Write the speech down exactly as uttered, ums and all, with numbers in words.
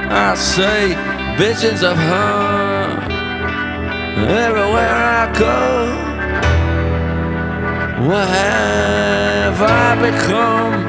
I see visions of her everywhere I go. What have I become?